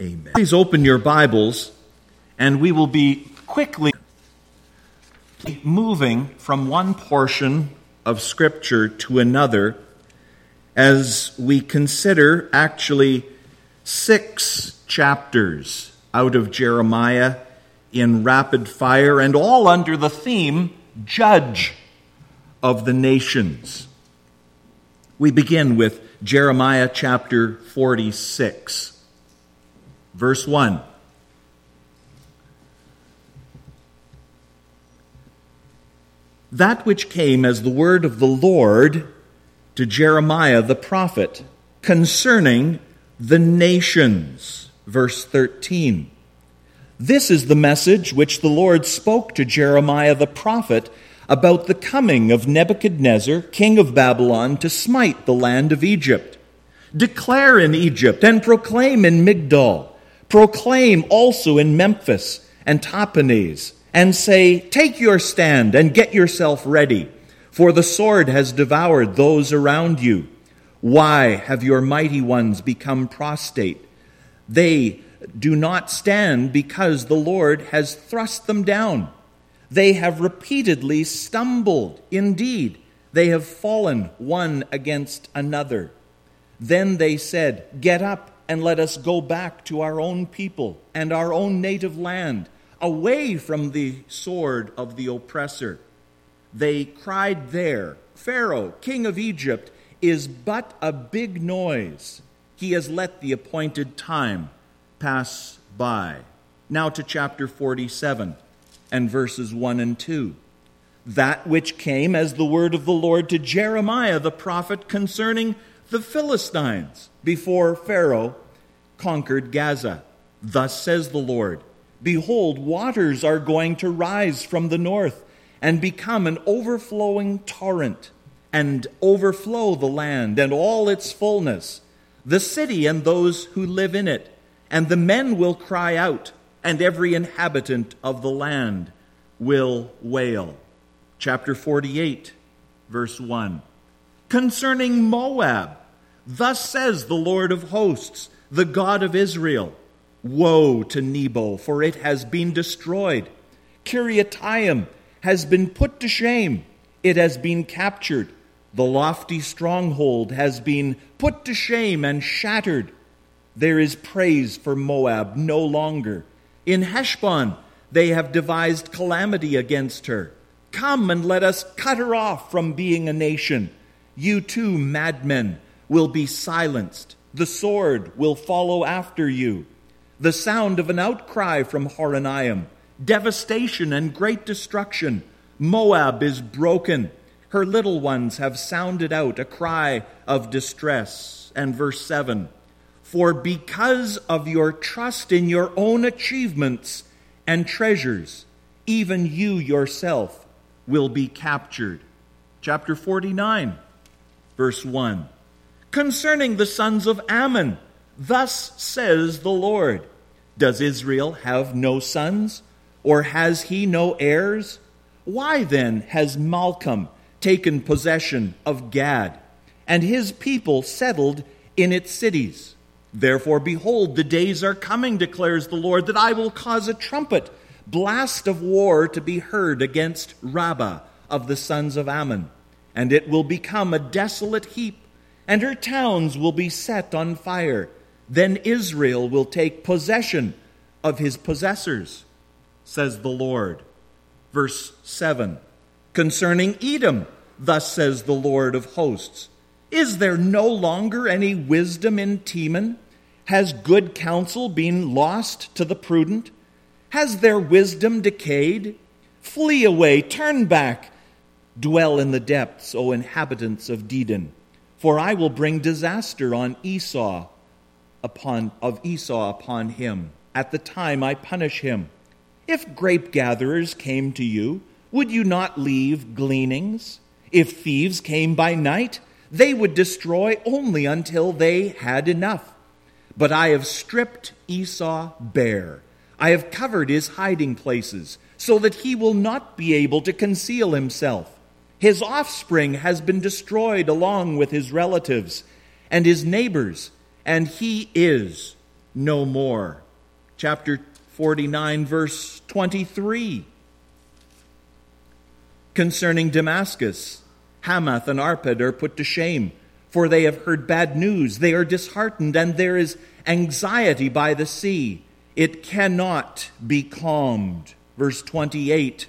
Amen. Please open your Bibles, and we will be quickly moving from one portion of Scripture to another as we consider actually 6 chapters out of Jeremiah in rapid fire, and all under the theme, Judge of the Nations. We begin with Jeremiah chapter 46. Verse 1. That which came as the word of the Lord to Jeremiah the prophet concerning the nations. Verse 13. This is the message which the Lord spoke to Jeremiah the prophet about the coming of Nebuchadnezzar, king of Babylon, to smite the land of Egypt. Declare in Egypt and proclaim in Migdol. Proclaim also in Memphis and Tahpanhes, and say, take your stand and get yourself ready, for the sword has devoured those around you. Why have your mighty ones become prostrate? They do not stand because the Lord has thrust them down. They have repeatedly stumbled. Indeed, they have fallen one against another. Then they said, get up and let us go back to our own people and our own native land, away from the sword of the oppressor. They cried there, Pharaoh, king of Egypt, is but a big noise. He has let the appointed time pass by. Now to chapter 47 and verses 1 and 2. That which came as the word of the Lord to Jeremiah the prophet concerning the Philistines before Pharaoh conquered Gaza. Thus says the Lord, behold, waters are going to rise from the north and become an overflowing torrent and overflow the land and all its fullness, the city and those who live in it. And the men will cry out, and every inhabitant of the land will wail. Chapter 48, verse 1. Concerning Moab, thus says the Lord of hosts, the God of Israel, woe to Nebo, for it has been destroyed. Kiriathaim has been put to shame. It has been captured. The lofty stronghold has been put to shame and shattered. There is praise for Moab no longer. In Heshbon they have devised calamity against her. Come and let us cut her off from being a nation. You too, madmen, will be silenced. The sword will follow after you. The sound of an outcry from Horonaim, devastation and great destruction. Moab is broken. Her little ones have sounded out a cry of distress. And verse 7, for because of your trust in your own achievements and treasures, even you yourself will be captured. Chapter 49, verse 1. Concerning the sons of Ammon, thus says the Lord, does Israel have no sons, or has he no heirs? Why then has Malcolm taken possession of Gad, and his people settled in its cities? Therefore, behold, the days are coming, declares the Lord, that I will cause a trumpet, blast of war to be heard against Rabbah of the sons of Ammon, and it will become a desolate heap, and her towns will be set on fire. Then Israel will take possession of his possessors, says the Lord. Verse 7, concerning Edom, thus says the Lord of hosts, is there no longer any wisdom in Teman? Has good counsel been lost to the prudent? Has their wisdom decayed? Flee away, turn back, dwell in the depths, O inhabitants of Dedan. For I will bring disaster on Esau upon him at the time I punish him. If grape gatherers came to you, would you not leave gleanings? If thieves came by night, they would destroy only until they had enough. But I have stripped Esau bare. I have covered his hiding places, so that he will not be able to conceal himself. His offspring has been destroyed along with his relatives and his neighbors, and he is no more. Chapter 49, verse 23. Concerning Damascus, Hamath and Arpad are put to shame, for they have heard bad news. They are disheartened, and there is anxiety by the sea. It cannot be calmed. Verse 28.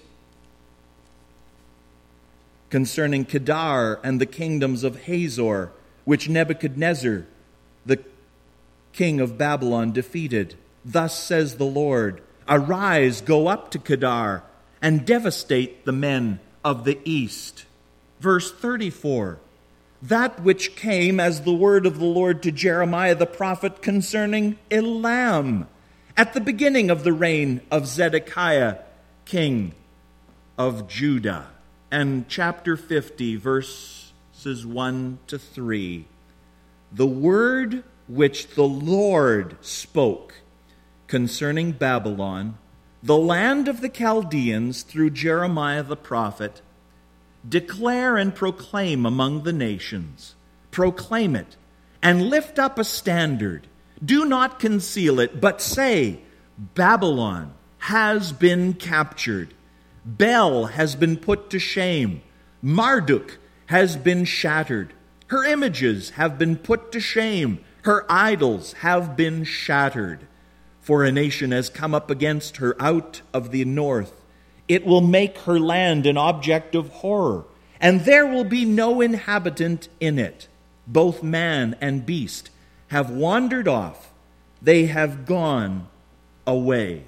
Concerning Kedar and the kingdoms of Hazor, which Nebuchadnezzar, the king of Babylon, defeated. Thus says the Lord, arise, go up to Kedar, and devastate the men of the east. Verse 34. That which came as the word of the Lord to Jeremiah the prophet concerning Elam, at the beginning of the reign of Zedekiah, king of Judah. And chapter 50, verses 1 to 3. The word which the Lord spoke concerning Babylon, the land of the Chaldeans, through Jeremiah the prophet, declare and proclaim among the nations. Proclaim it, and lift up a standard. Do not conceal it, but say, Babylon has been captured. Bel has been put to shame. Marduk has been shattered. Her images have been put to shame. Her idols have been shattered. For a nation has come up against her out of the north. It will make her land an object of horror, and there will be no inhabitant in it. Both man and beast have wandered off. They have gone away.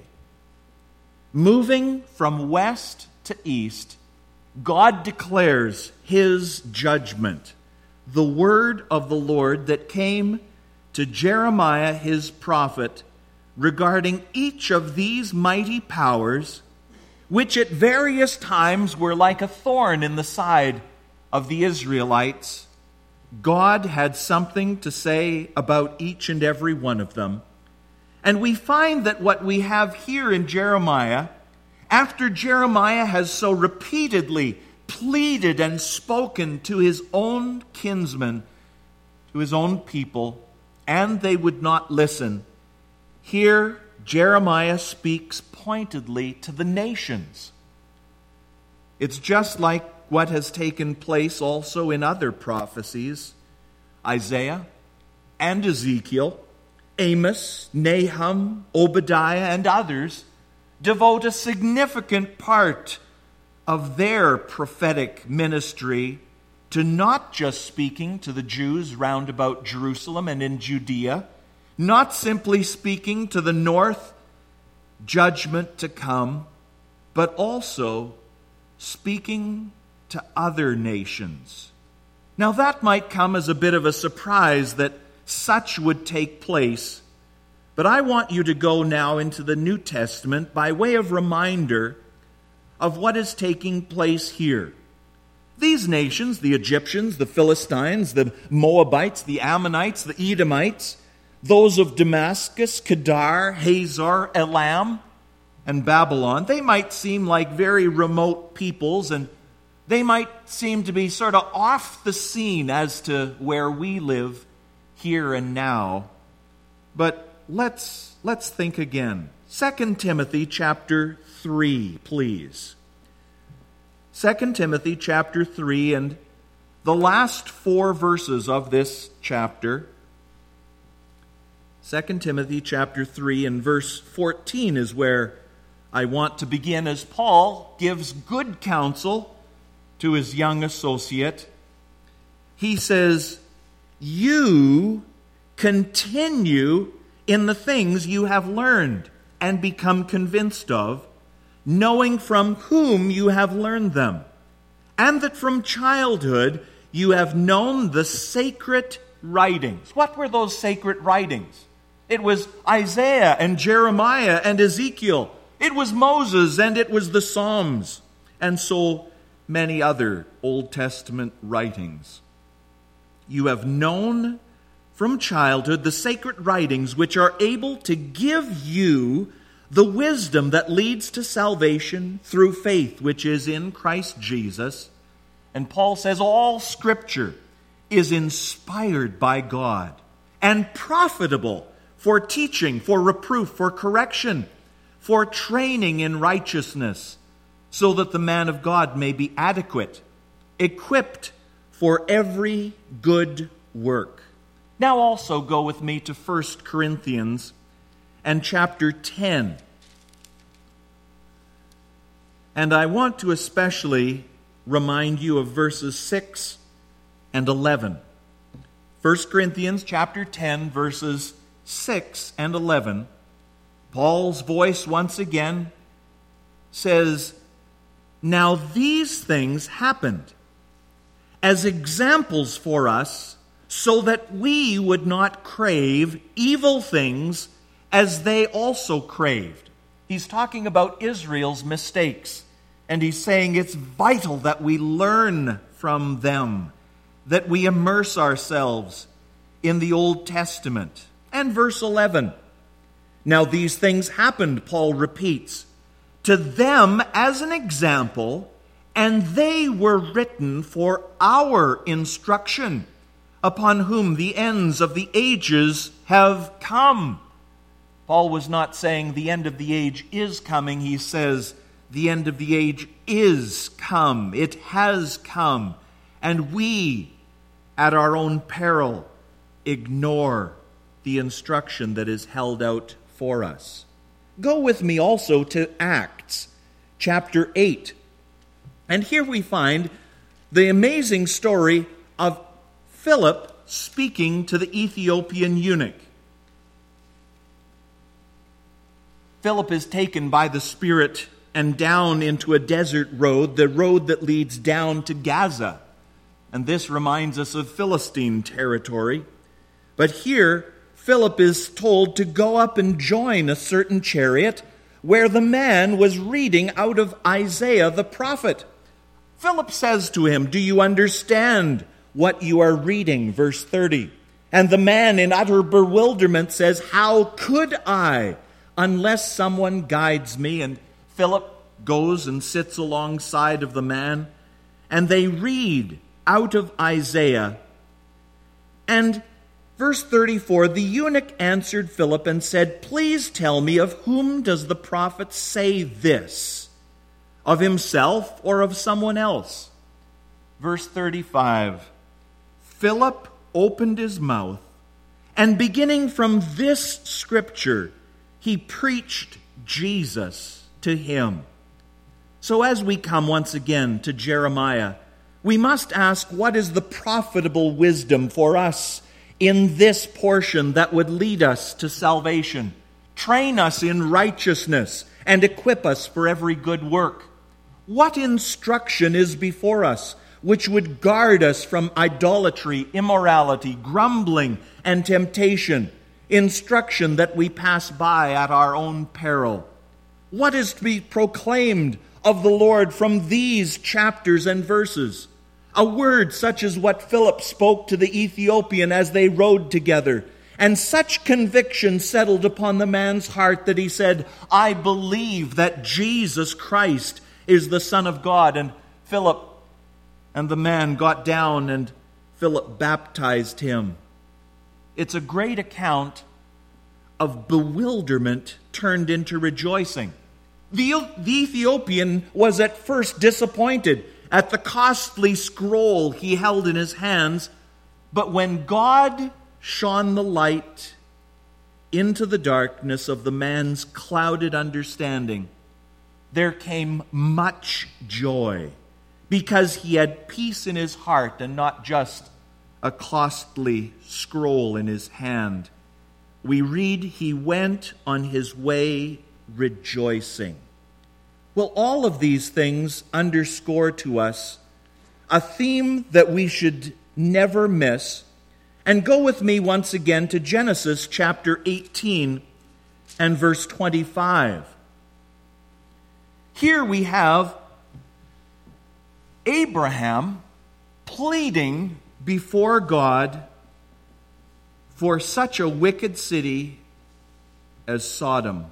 Moving from west to east, God declares his judgment. The word of the Lord that came to Jeremiah his prophet regarding each of these mighty powers, which at various times were like a thorn in the side of the Israelites. God had something to say about each and every one of them. And we find that what we have here in Jeremiah, after Jeremiah has so repeatedly pleaded and spoken to his own kinsmen, to his own people, and they would not listen, here Jeremiah speaks pointedly to the nations. It's just like what has taken place also in other prophecies. Isaiah and Ezekiel, Amos, Nahum, Obadiah, and others devote a significant part of their prophetic ministry to not just speaking to the Jews round about Jerusalem and in Judea, not simply speaking to the north, judgment to come, but also speaking to other nations. Now that might come as a bit of a surprise that such would take place, but I want you to go now into the New Testament by way of reminder of what is taking place here. These nations, the Egyptians, the Philistines, the Moabites, the Ammonites, the Edomites, those of Damascus, Kedar, Hazor, Elam, and Babylon, they might seem like very remote peoples, and they might seem to be sort of off the scene as to where we live here and now. But let's think again. 2 Timothy chapter 3, please. 2 Timothy chapter 3, and the last 4 verses of this chapter. 2 Timothy chapter 3 and verse 14 is where I want to begin, as Paul gives good counsel to his young associate. He says, you continue in the things you have learned and become convinced of, knowing from whom you have learned them, and that from childhood you have known the sacred writings. What were those sacred writings? It was Isaiah and Jeremiah and Ezekiel. It was Moses and it was the Psalms, and so many other Old Testament writings. You have known from childhood the sacred writings, which are able to give you the wisdom that leads to salvation through faith, which is in Christ Jesus. And Paul says all Scripture is inspired by God and profitable for teaching, for reproof, for correction, for training in righteousness, so that the man of God may be adequate, equipped for every good work. Now also go with me to 1 Corinthians and chapter 10. And I want to especially remind you of verses 6 and 11. 1 Corinthians chapter 10, verses 6 and 11. Paul's voice once again says, "Now these things happened as examples for us, so that we would not crave evil things as they also craved." He's talking about Israel's mistakes, and he's saying it's vital that we learn from them, that we immerse ourselves in the Old Testament. And verse 11, "Now these things happened," Paul repeats, "to them as an example, and they were written for our instruction, upon whom the ends of the ages have come." Paul was not saying the end of the age is coming. He says the end of the age is come. It has come. And we, at our own peril, ignore the instruction that is held out for us. Go with me also to Acts chapter 8. And here we find the amazing story of Philip speaking to the Ethiopian eunuch. Philip is taken by the Spirit and down into a desert road, the road that leads down to Gaza. And this reminds us of Philistine territory. But here, Philip is told to go up and join a certain chariot where the man was reading out of Isaiah the prophet. Philip says to him, "Do you understand what you are reading?" Verse 30. And the man in utter bewilderment says, "How could I, unless someone guides me?" And Philip goes and sits alongside of the man, and they read out of Isaiah. And verse 34, the eunuch answered Philip and said, "Please tell me, of whom does the prophet say this? Of himself or of someone else?" Verse 35, Philip opened his mouth, and beginning from this scripture, he preached Jesus to him. So as we come once again to Jeremiah, we must ask, what is the profitable wisdom for us in this portion that would lead us to salvation, train us in righteousness, and equip us for every good work? What instruction is before us which would guard us from idolatry, immorality, grumbling, and temptation? Instruction that we pass by at our own peril. What is to be proclaimed of the Lord from these chapters and verses? A word such as what Philip spoke to the Ethiopian as they rode together. And such conviction settled upon the man's heart that he said, "I believe that Jesus Christ is the Son of God." And Philip and the man got down, and Philip baptized him. It's a great account of bewilderment turned into rejoicing. The Ethiopian was at first disappointed at the costly scroll he held in his hands, but when God shone the light into the darkness of the man's clouded understanding, there came much joy, because he had peace in his heart and not just a costly scroll in his hand. We read, he went on his way rejoicing. Well, all of these things underscore to us a theme that we should never miss. And go with me once again to Genesis chapter 18 and verse 25. Here we have Abraham pleading before God for such a wicked city as Sodom.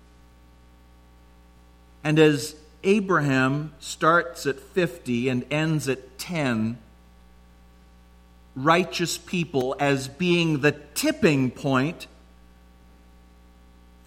And as Abraham starts at 50 and ends at 10, righteous people as being the tipping point,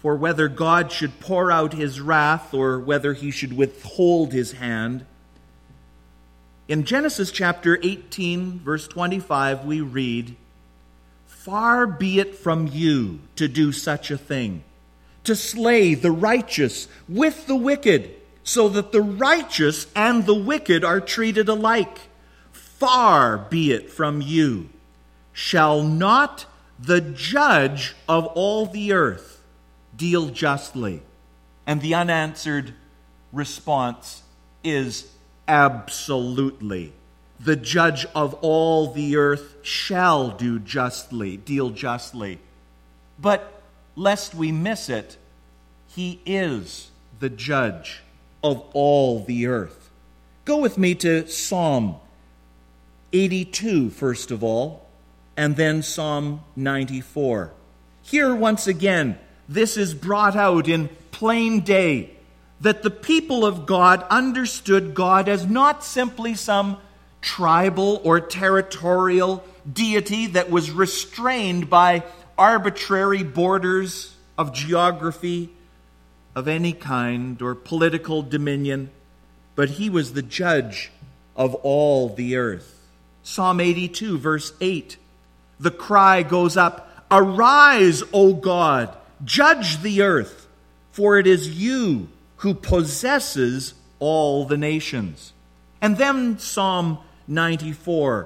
for whether God should pour out his wrath or whether he should withhold his hand. In Genesis chapter 18, verse 25, we read, "Far be it from you to do such a thing, to slay the righteous with the wicked, so that the righteous and the wicked are treated alike. Far be it from you. Shall not the judge of all the earth deal justly?" And the unanswered response is absolutely. The judge of all the earth shall do justly, deal justly. But lest we miss it, he is the judge of all the earth. Go with me to Psalm 82, first of all, and then Psalm 94. Here, once again, this is brought out in plain day, that the people of God understood God as not simply some tribal or territorial deity that was restrained by arbitrary borders of geography of any kind or political dominion, but he was the judge of all the earth. Psalm 82, verse 8, the cry goes up, "Arise, O God, judge the earth, for it is you who possesses all the nations." And then Psalm 94,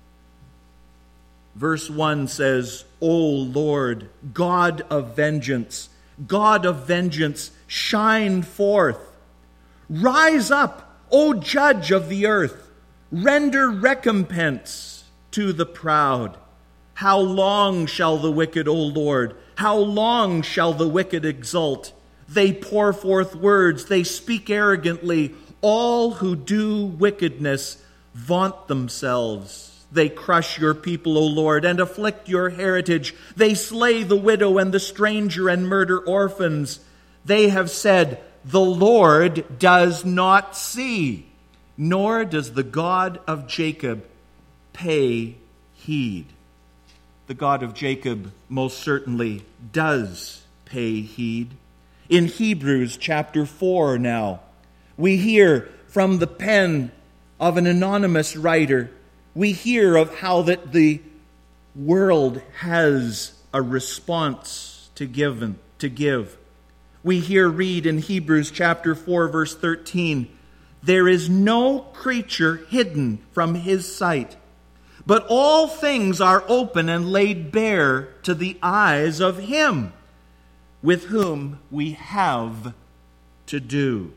verse 1 says, "O Lord, God of vengeance, shine forth. Rise up, O judge of the earth, render recompense to the proud. How long shall the wicked, O Lord, how long shall the wicked exult? They pour forth words, they speak arrogantly. All who do wickedness vaunt themselves. They crush your people, O Lord, and afflict your heritage. They slay the widow and the stranger and murder orphans. They have said, the Lord does not see, nor does the God of Jacob pay heed." The God of Jacob most certainly does pay heed. In Hebrews chapter 4 now, we hear from the pen of an anonymous writer, we hear of how that the world has a response to give. We read in Hebrews chapter 4, verse 13, "There is no creature hidden from his sight, but all things are open and laid bare to the eyes of him with whom we have to do."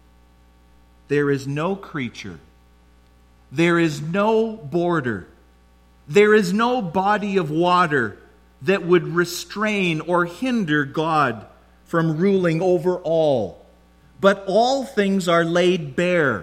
There is no creature, there is no border, there is no body of water that would restrain or hinder God from ruling over all. But all things are laid bare,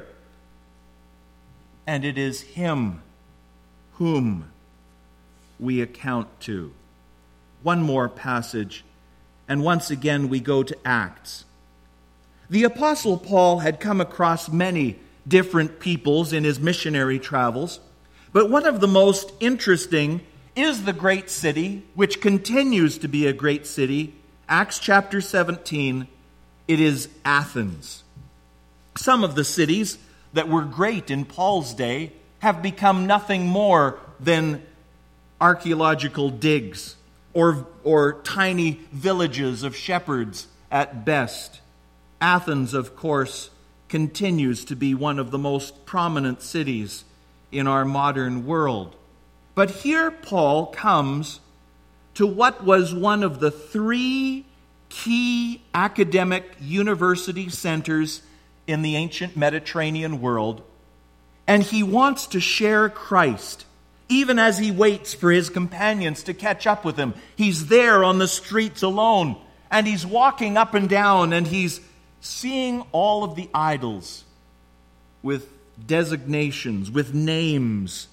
and it is him whom we account to. One more passage, and once again we go to Acts. The Apostle Paul had come across many different peoples in his missionary travels, but one of the most interesting is the great city, which continues to be a great city. Acts chapter 17, it is Athens. Some of the cities that were great in Paul's day have become nothing more than archaeological digs or tiny villages of shepherds at best. Athens, of course, continues to be one of the most prominent cities in our modern world. But here Paul comes to what was one of the three key academic university centers in the ancient Mediterranean world, and he wants to share Christ, even as he waits for his companions to catch up with him. He's there on the streets alone, and he's walking up and down, and he's seeing all of the idols with designations, with names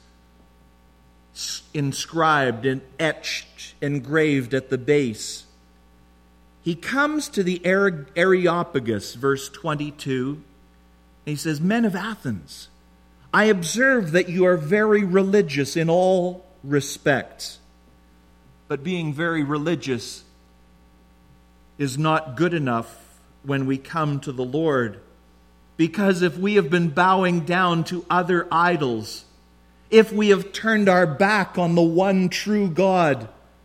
inscribed and etched, engraved at the base. He comes to the Areopagus, verse 22, and he says, "Men of Athens, I observe that you are very religious in all respects." But being very religious is not good enough when we come to the Lord. Because if we have been bowing down to other idols, if we have turned our back on the one true God,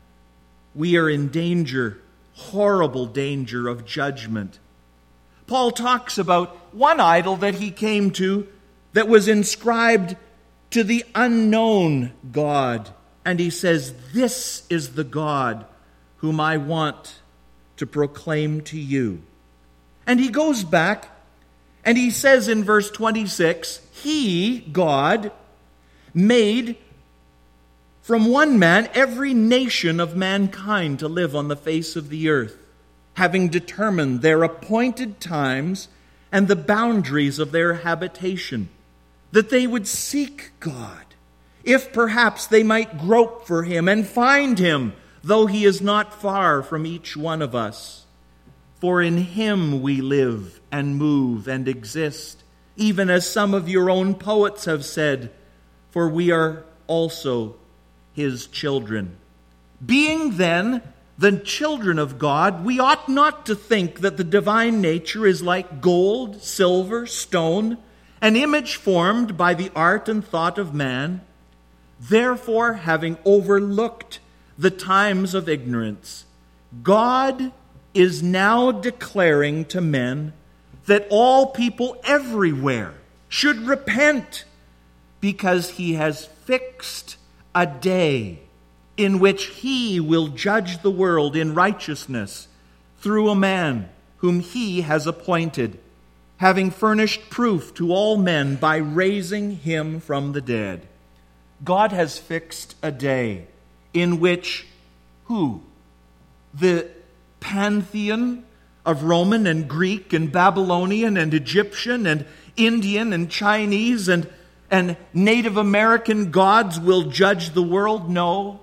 we are in danger, horrible danger of judgment. Paul talks about one idol that he came to that was inscribed to the unknown God. And he says, "This is the God whom I want to proclaim to you." And he goes back and he says in verse 26, He, God, made from one man every nation of mankind to live on the face of the earth, having determined their appointed times and the boundaries of their habitation, that they would seek God, if perhaps they might grope for him and find him, though he is not far from each one of us. For in him we live and move and exist, even as some of your own poets have said, for we are also his children. Being then the children of God, we ought not to think that the divine nature is like gold, silver, stone, an image formed by the art and thought of man. Therefore, having overlooked the times of ignorance, God is now declaring to men that all people everywhere should repent, because he has fixed a day in which he will judge the world in righteousness through a man whom he has appointed, having furnished proof to all men by raising him from the dead. God has fixed a day in which who? The pantheon of Roman and Greek and Babylonian and Egyptian and Indian and Chinese and Native American gods will judge the world? No.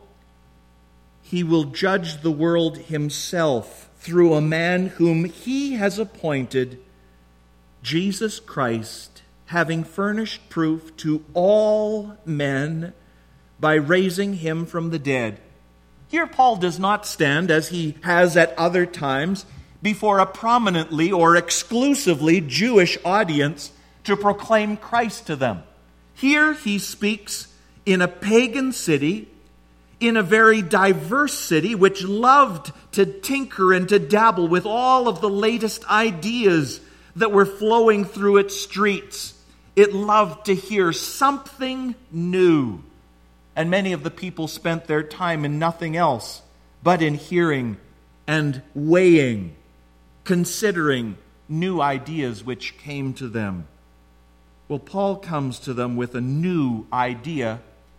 He will judge the world himself through a man whom he has appointed, Jesus Christ, having furnished proof to all men by raising him from the dead. Here Paul does not stand, as he has at other times, before a prominently or exclusively Jewish audience to proclaim Christ to them. Here he speaks in a pagan city, in a very diverse city which loved to tinker and to dabble with all of the latest ideas that were flowing through its streets. It loved to hear something new. And many of the people spent their time in nothing else but in hearing and weighing, considering new ideas which came to them. Well, Paul comes to them with a new idea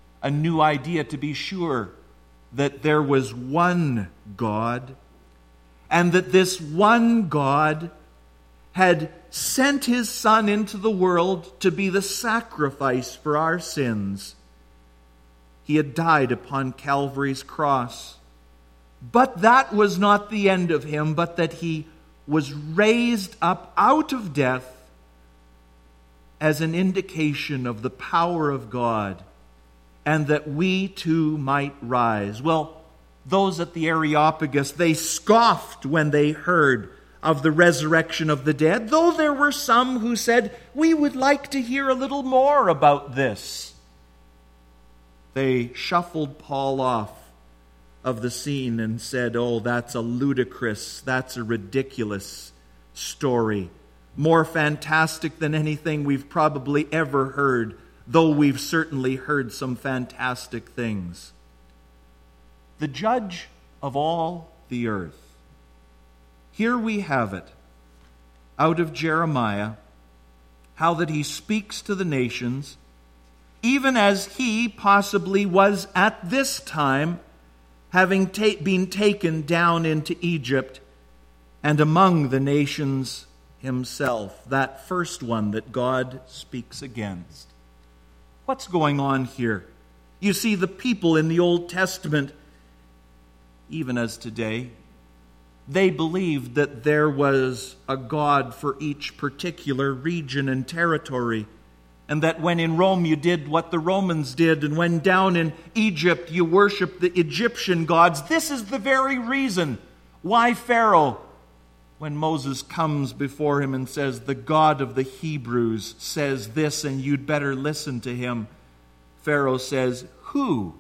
to be sure, that there was one God, and that this one God had sent his Son into the world to be the sacrifice for our sins. He had died upon Calvary's cross. But that was not the end of him, but that he was raised up out of death as an indication of the power of God, and that we too might rise. Well, those at the Areopagus, they scoffed when they heard of the resurrection of the dead, though there were some who said, we would like to hear a little more about this. They shuffled Paul off of the scene and said, oh, that's a ludicrous, that's a ridiculous story. More fantastic than anything we've probably ever heard, though we've certainly heard some fantastic things. The judge of all the earth. Here we have it, out of Jeremiah, how that he speaks to the nations, even as he possibly was at this time, having been taken down into Egypt and among the nations himself, that first one that God speaks against. What's going on here? You see, the people in the Old Testament, even as today, they believed that there was a God for each particular region and territory, and that when in Rome you did what the Romans did, and when down in Egypt you worshiped the Egyptian gods. This is the very reason why Pharaoh when Moses comes before him and says, "The God of the Hebrews says this, and you'd better listen to him," Pharaoh says, Who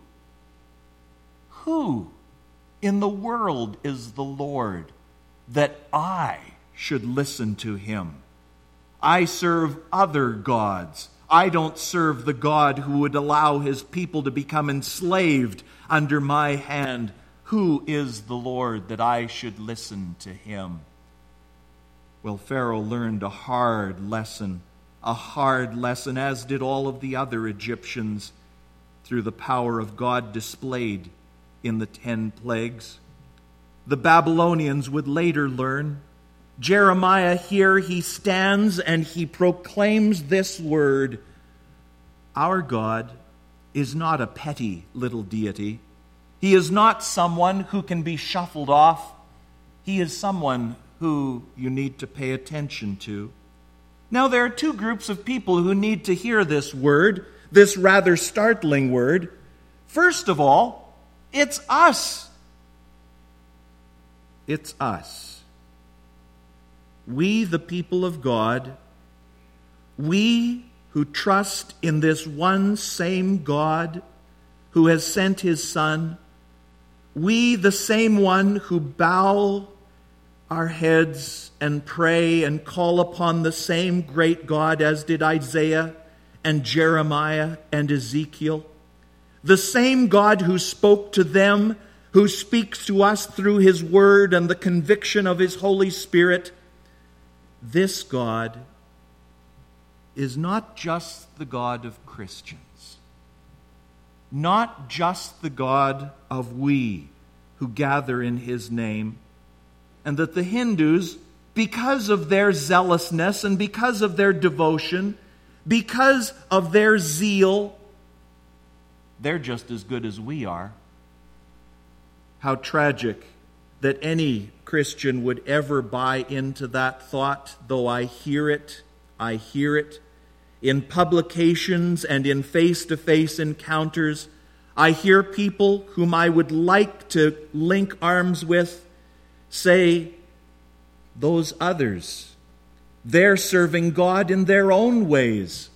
in the world is the Lord that I should listen to him? I serve other gods. I don't serve the God who would allow his people to become enslaved under my hand. Who is the Lord that I should listen to him? Well, Pharaoh learned a hard lesson, as did all of the other Egyptians, through the power of God displayed in the 10 plagues. The Babylonians would later learn. Jeremiah here, he stands and he proclaims this word: our God is not a petty little deity. He is not someone who can be shuffled off. He is someone who you need to pay attention to. Now, there are two groups of people who need to hear this word, this rather startling word. First of all, it's us. It's us. We, the people of God, we who trust in this one same God who has sent his Son, we, the same one who bow our heads and pray and call upon the same great God as did Isaiah and Jeremiah and Ezekiel, the same God who spoke to them, who speaks to us through his word and the conviction of his Holy Spirit. This God is not just the God of Christians, not just the God of we who gather in his name, and that the Hindus, because of their zealousness and because of their devotion, because of their zeal, they're just as good as we are. How tragic that any Christian would ever buy into that thought, though I hear it in publications and in face-to-face encounters. I hear people whom I would like to link arms with say, those others, they're serving God in their own ways.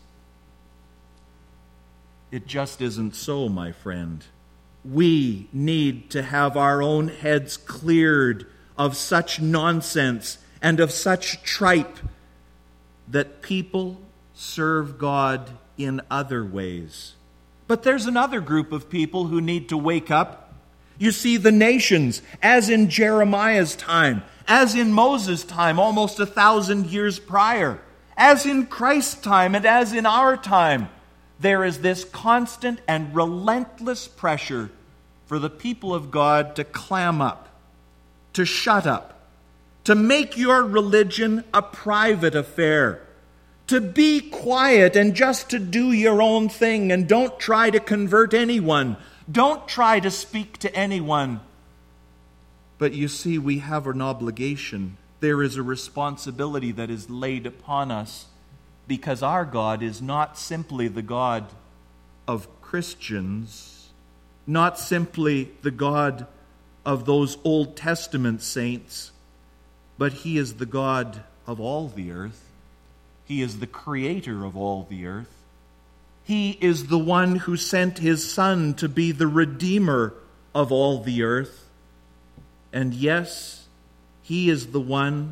It just isn't so, my friend. We need to have our own heads cleared of such nonsense and of such tripe that people serve God in other ways. But there's another group of people who need to wake up. You see, the nations, as in Jeremiah's time, as in Moses' time, almost 1,000 years prior, as in Christ's time and as in our time, there is this constant and relentless pressure for the people of God to clam up, to shut up, to make your religion a private affair, to be quiet and just to do your own thing and don't try to convert anyone. Don't try to speak to anyone. But you see, we have an obligation. There is a responsibility that is laid upon us because our God is not simply the God of Christians, not simply the God of those Old Testament saints, but he is the God of all the earth. He is the creator of all the earth. He is the one who sent his Son to be the Redeemer of all the earth. And yes, he is the one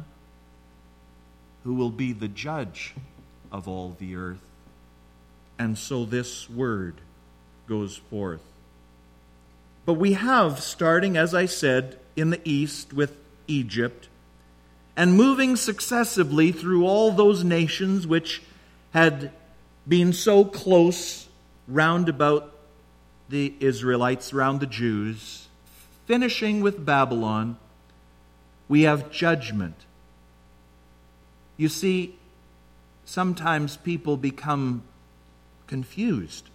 who will be the judge of all the earth. And so this word goes forth. But we have, starting, as I said, in the east with Egypt, and moving successively through all those nations which had been so close round about the Israelites, round the Jews, finishing with Babylon, we have judgment. You see, sometimes people become confused.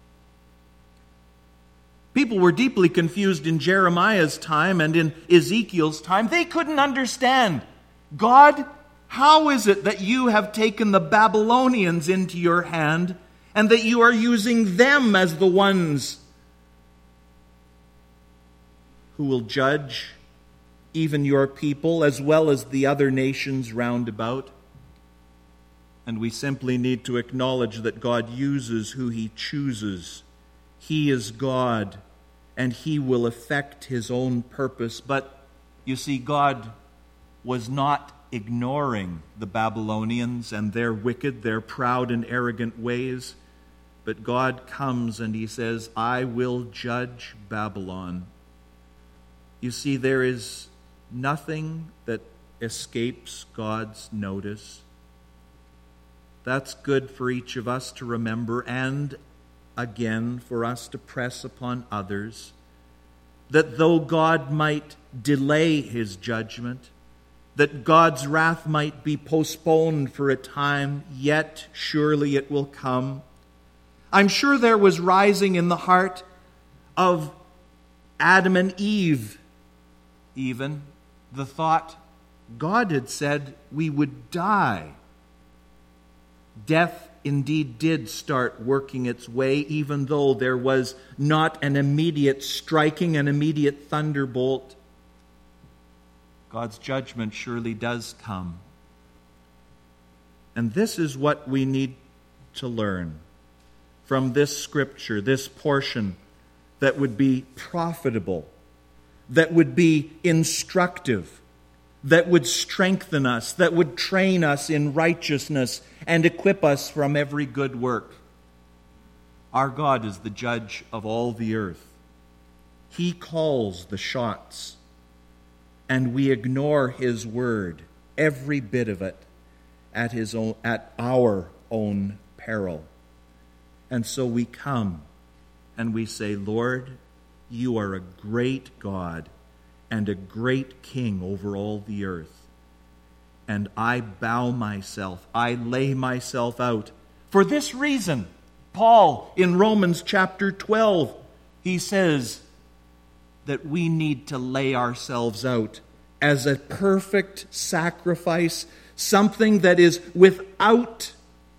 People were deeply confused in Jeremiah's time and in Ezekiel's time. They couldn't understand. God, how is it that you have taken the Babylonians into your hand and that you are using them as the ones who will judge even your people, as well as the other nations round about. And we simply need to acknowledge that God uses who he chooses. He is God, and he will effect his own purpose. But you see, God was not ignoring the Babylonians and their wicked, their proud and arrogant ways. But God comes and he says, I will judge Babylon. You see, there is nothing that escapes God's notice. That's good for each of us to remember, and again for us to press upon others, that though God might delay his judgment, that God's wrath might be postponed for a time, yet surely it will come. I'm sure there was rising in the heart of Adam and Eve even the thought, God had said we would die. Death indeed did start working its way, even though there was not an immediate striking, an immediate thunderbolt. God's judgment surely does come. And this is what we need to learn from this scripture, this portion that would be profitable, that would be instructive, that would strengthen us, that would train us in righteousness and equip us from every good work. Our God is the judge of all the earth. He calls the shots, and we ignore his word, every bit of it, at our own peril. And so we come and we say, Lord, you are a great God and a great King over all the earth. And I bow myself, I lay myself out. For this reason, Paul in Romans chapter 12, he says that we need to lay ourselves out as a perfect sacrifice, something that is without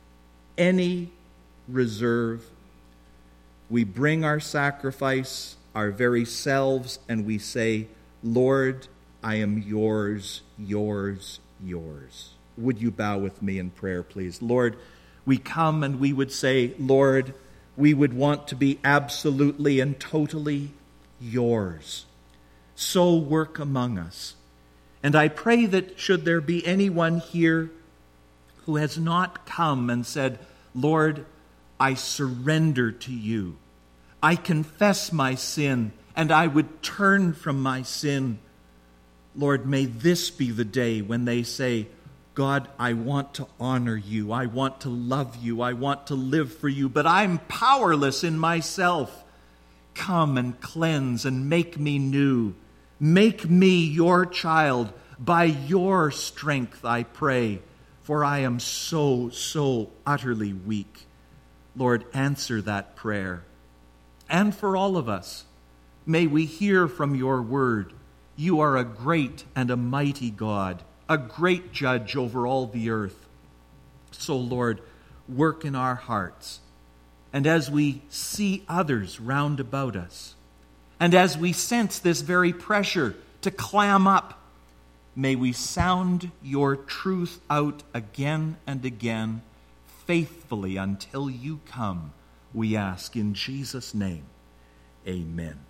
any reserve. We bring our sacrifice, our very selves, and we say, Lord, I am yours, yours, yours. Would you bow with me in prayer, please? Lord, we come and we would say, Lord, we would want to be absolutely and totally yours. So work among us. And I pray that should there be anyone here who has not come and said, Lord, I surrender to you. I confess my sin, and I would turn from my sin. Lord, may this be the day when they say, God, I want to honor you. I want to love you. I want to live for you, but I'm powerless in myself. Come and cleanse and make me new. Make me your child by your strength, I pray, for I am so utterly weak. Lord, answer that prayer. And for all of us, may we hear from your word. You are a great and a mighty God, a great judge over all the earth. So, Lord, work in our hearts. And as we see others round about us, and as we sense this very pressure to clam up, may we sound your truth out again and again, faithfully until you come, we ask in Jesus' name. Amen.